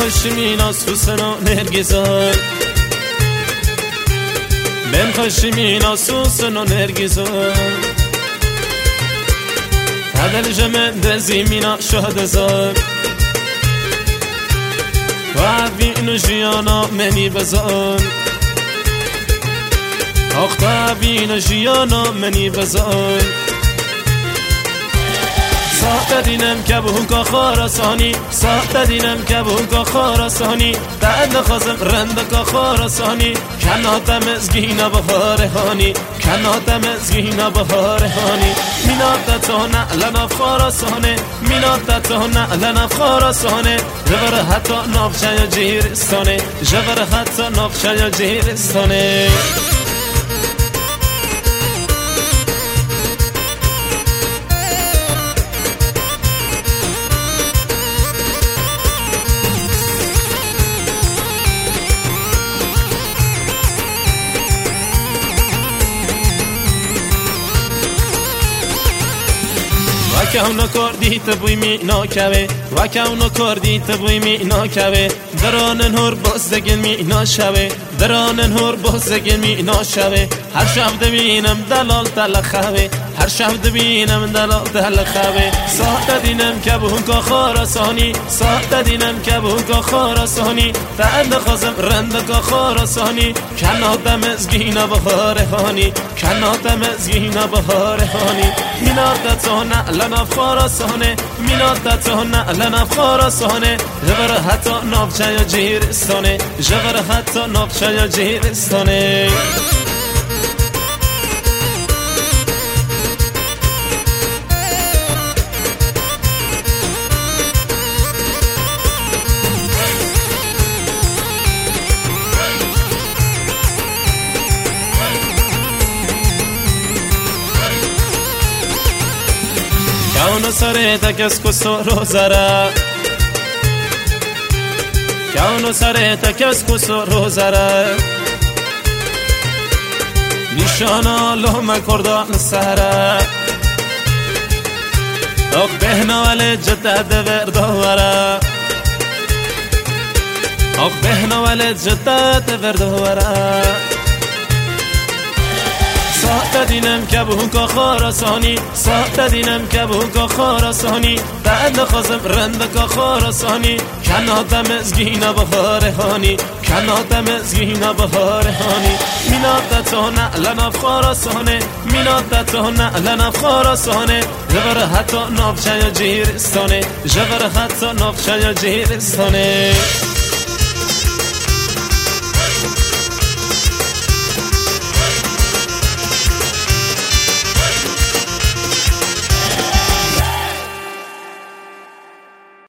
خشمین سوسن و نرگزان بن خشمین سوسن و نرگزان هدل جمن دزی مینا شهد زار و عبین جیانا منی بزان آخت عبین جیانا منی بزان ساخت دینم که به هنگا خارسانی ساخت دینم که به هنگا خارسانی بعد خازم رندکا خارسانی کناتم ازگینا بخارهانی کناتم ازگینا بخارهانی مینات تو نعلنا خارسانه مینات تو نعلنا خارسانه جبر حتی نافشای جیرستانه جبر حتی نافشای جیرستانه وکاونو کردی تبوی می ناکوه وکاونو کردی تبوی می ناکوه درانن هر بازدگن می ناشوه درانن هر بازدگن می ناشوه هر شب دبینم دلال تلخوه هر شب دبینم دلال تلخوه ساخت دینم که به هنگا خارسانی ساخت دینم که به هنگا خارسانی بعد خازم رندکا خارسانی کناتم ازگینا بخارهانی کناتم ازگینا بخارهانی مینات تو نعلنا خارسانه مینات تو نعلنا خارسانه جبر حتی نافچای جیرستانه جبر حتی نافچای جیرستانه کانو سره تکس کسو روزارا کانو سره تکس کسو روزارا نشانا لهم کردان سهرا اخ بهنا ولی جدد وردوارا اخ بهنا ولی جدد وردوارا ساخت دینم که به هنگا خارسانی ساخت دینم که به هنگا خارسانی بعد خازم رندکا خارسانی کناتم ازگینا بخارهانی کناتم ازگینا بخارهانی مینات تو نعلنا خارسانه مینات تو نعلنا خارسانه جبر حتی نافچای جیرستانه جبر حتی نافچای جیرستانه